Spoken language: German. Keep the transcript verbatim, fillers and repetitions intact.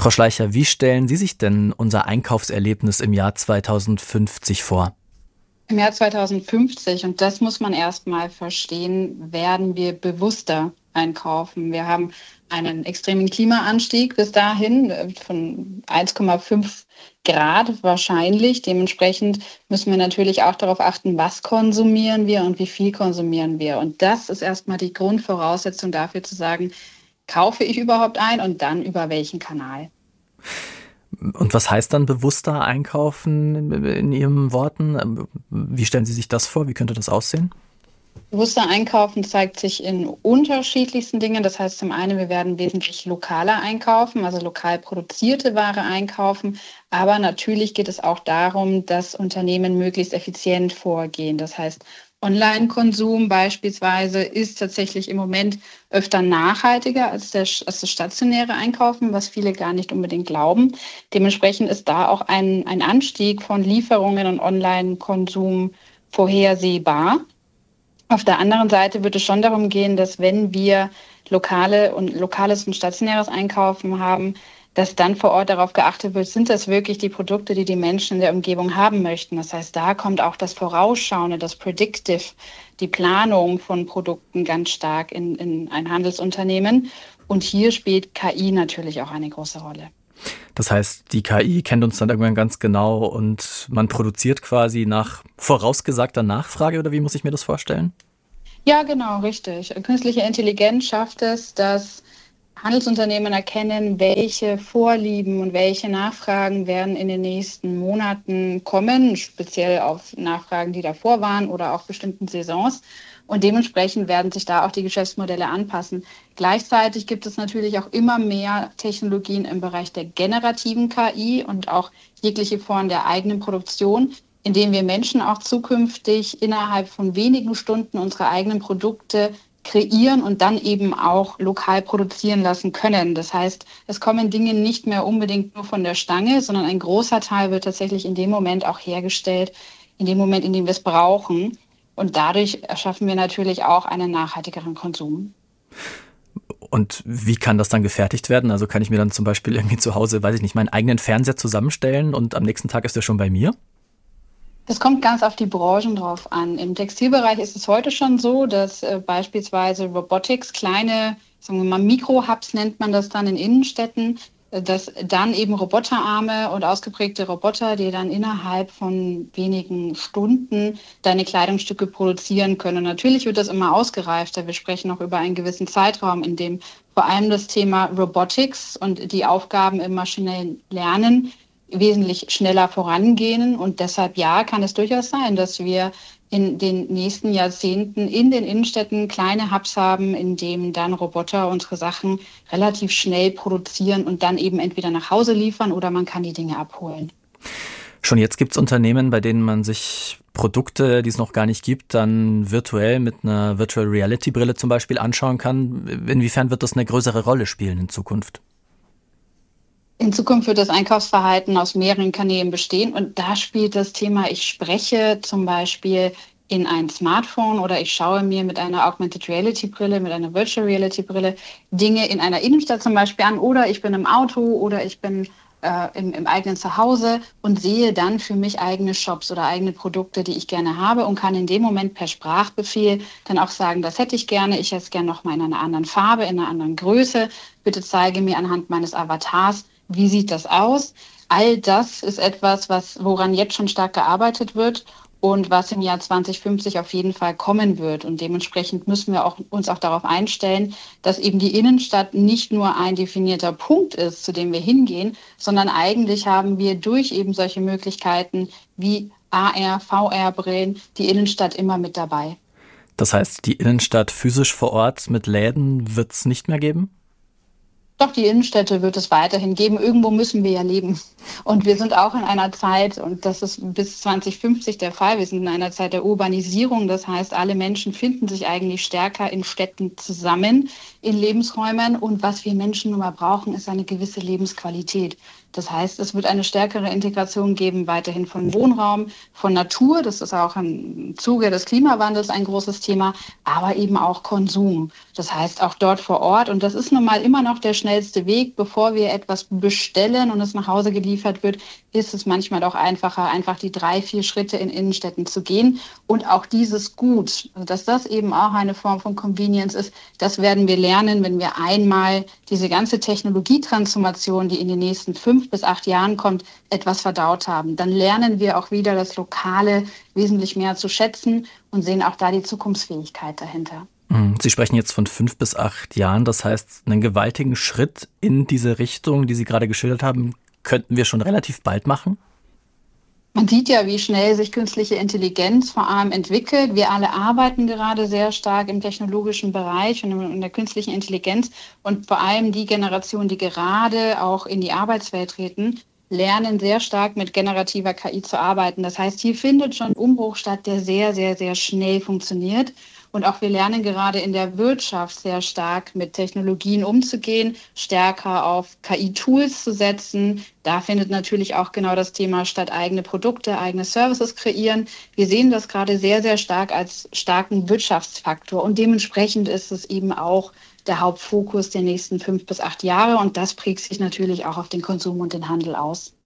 Frau Schleicher, wie stellen Sie sich denn unser Einkaufserlebnis im Jahr zweitausendfünfzig vor? Im Jahr zweitausendfünfzig, und das muss man erst mal verstehen, werden wir bewusster einkaufen. Wir haben einen extremen Klimaanstieg bis dahin von eins Komma fünf Grad wahrscheinlich. Dementsprechend müssen wir natürlich auch darauf achten, was konsumieren wir und wie viel konsumieren wir. Und das ist erstmal die Grundvoraussetzung dafür zu sagen, kaufe ich überhaupt ein und dann über welchen Kanal. Und was heißt dann bewusster einkaufen in Ihren Worten? Wie stellen Sie sich das vor? Wie könnte das aussehen? Bewusster Einkaufen zeigt sich in unterschiedlichsten Dingen. Das heißt zum einen, wir werden wesentlich lokaler einkaufen, also lokal produzierte Ware einkaufen. Aber natürlich geht es auch darum, dass Unternehmen möglichst effizient vorgehen. Das heißt, Online-Konsum beispielsweise ist tatsächlich im Moment öfter nachhaltiger als, der, als das stationäre Einkaufen, was viele gar nicht unbedingt glauben. Dementsprechend ist da auch ein, ein Anstieg von Lieferungen und Online-Konsum vorhersehbar. Auf der anderen Seite wird es schon darum gehen, dass wenn wir lokale und lokales und stationäres Einkaufen haben, dass dann vor Ort darauf geachtet wird, sind das wirklich die Produkte, die die Menschen in der Umgebung haben möchten. Das heißt, da kommt auch das Vorausschauende, das Predictive, die Planung von Produkten ganz stark in, in ein Handelsunternehmen. Und hier spielt K I natürlich auch eine große Rolle. Das heißt, die K I kennt uns dann irgendwann ganz genau und man produziert quasi nach vorausgesagter Nachfrage, oder wie muss ich mir das vorstellen? Ja, genau, richtig. Künstliche Intelligenz schafft es, dass Handelsunternehmen erkennen, welche Vorlieben und welche Nachfragen werden in den nächsten Monaten kommen, speziell auf Nachfragen, die davor waren oder auch bestimmten Saisons. Und dementsprechend werden sich da auch die Geschäftsmodelle anpassen. Gleichzeitig gibt es natürlich auch immer mehr Technologien im Bereich der generativen K I und auch jegliche Form der eigenen Produktion, indem wir Menschen auch zukünftig innerhalb von wenigen Stunden unsere eigenen Produkte kreieren und dann eben auch lokal produzieren lassen können. Das heißt, es kommen Dinge nicht mehr unbedingt nur von der Stange, sondern ein großer Teil wird tatsächlich in dem Moment auch hergestellt, in dem Moment, in dem wir es brauchen. Und dadurch erschaffen wir natürlich auch einen nachhaltigeren Konsum. Und wie kann das dann gefertigt werden? Also kann ich mir dann zum Beispiel irgendwie zu Hause, weiß ich nicht, meinen eigenen Fernseher zusammenstellen und am nächsten Tag ist der schon bei mir? Es kommt ganz auf die Branchen drauf an. Im Textilbereich ist es heute schon so, dass äh, beispielsweise Robotics, kleine, sagen wir mal Mikro-Hubs nennt man das dann in Innenstädten, äh, dass dann eben Roboterarme und ausgeprägte Roboter, die dann innerhalb von wenigen Stunden deine Kleidungsstücke produzieren können. Und natürlich wird das immer ausgereifter. Wir sprechen noch über einen gewissen Zeitraum, in dem vor allem das Thema Robotics und die Aufgaben im maschinellen Lernen wesentlich schneller vorangehen. Und deshalb, ja, kann es durchaus sein, dass wir in den nächsten Jahrzehnten in den Innenstädten kleine Hubs haben, in denen dann Roboter unsere Sachen relativ schnell produzieren und dann eben entweder nach Hause liefern oder man kann die Dinge abholen. Schon jetzt gibt es Unternehmen, bei denen man sich Produkte, die es noch gar nicht gibt, dann virtuell mit einer Virtual Reality Brille zum Beispiel anschauen kann. Inwiefern wird das eine größere Rolle spielen in Zukunft? In Zukunft wird das Einkaufsverhalten aus mehreren Kanälen bestehen und da spielt das Thema, ich spreche zum Beispiel in ein Smartphone oder ich schaue mir mit einer Augmented Reality Brille, mit einer Virtual Reality Brille Dinge in einer Innenstadt zum Beispiel an oder ich bin im Auto oder ich bin äh, im, im eigenen Zuhause und sehe dann für mich eigene Shops oder eigene Produkte, die ich gerne habe und kann in dem Moment per Sprachbefehl dann auch sagen, das hätte ich gerne, ich hätte es gerne nochmal in einer anderen Farbe, in einer anderen Größe, bitte zeige mir anhand meines Avatars, wie sieht das aus? All das ist etwas, was, woran jetzt schon stark gearbeitet wird und was im Jahr zwanzig fünfzig auf jeden Fall kommen wird. Und dementsprechend müssen wir auch, uns auch darauf einstellen, dass eben die Innenstadt nicht nur ein definierter Punkt ist, zu dem wir hingehen, sondern eigentlich haben wir durch eben solche Möglichkeiten wie A R, V R-Brillen die Innenstadt immer mit dabei. Das heißt, die Innenstadt physisch vor Ort mit Läden wird es nicht mehr geben? Doch, die Innenstädte wird es weiterhin geben. Irgendwo müssen wir ja leben. Und wir sind auch in einer Zeit, und das ist bis zwanzig fünfzig der Fall, wir sind in einer Zeit der Urbanisierung. Das heißt, alle Menschen finden sich eigentlich stärker in Städten zusammen, in Lebensräumen. Und was wir Menschen nun mal brauchen, ist eine gewisse Lebensqualität. Das heißt, es wird eine stärkere Integration geben, weiterhin von Wohnraum, von Natur. Das ist auch im Zuge des Klimawandels ein großes Thema, aber eben auch Konsum. Das heißt, auch dort vor Ort. Und das ist nun mal immer noch der schnelle schnellste Weg. Bevor wir etwas bestellen und es nach Hause geliefert wird, ist es manchmal auch einfacher, einfach die drei, vier Schritte in Innenstädten zu gehen. Und auch dieses Gut, also dass das eben auch eine Form von Convenience ist, das werden wir lernen, wenn wir einmal diese ganze Technologietransformation, die in den nächsten fünf bis acht Jahren kommt, etwas verdaut haben. Dann lernen wir auch wieder das Lokale wesentlich mehr zu schätzen und sehen auch da die Zukunftsfähigkeit dahinter. Sie sprechen jetzt von fünf bis acht Jahren, das heißt, einen gewaltigen Schritt in diese Richtung, die Sie gerade geschildert haben, könnten wir schon relativ bald machen? Man sieht ja, wie schnell sich künstliche Intelligenz vor allem entwickelt. Wir alle arbeiten gerade sehr stark im technologischen Bereich und in der künstlichen Intelligenz. Und vor allem die Generation, die gerade auch in die Arbeitswelt treten, lernen sehr stark mit generativer K I zu arbeiten. Das heißt, hier findet schon ein Umbruch statt, der sehr, sehr, sehr schnell funktioniert. Und auch wir lernen gerade in der Wirtschaft sehr stark mit Technologien umzugehen, stärker auf K I-Tools zu setzen. Da findet natürlich auch genau das Thema statt, eigene Produkte, eigene Services kreieren. Wir sehen das gerade sehr, sehr stark als starken Wirtschaftsfaktor. Und dementsprechend ist es eben auch der Hauptfokus der nächsten fünf bis acht Jahre. Und das prägt sich natürlich auch auf den Konsum und den Handel aus.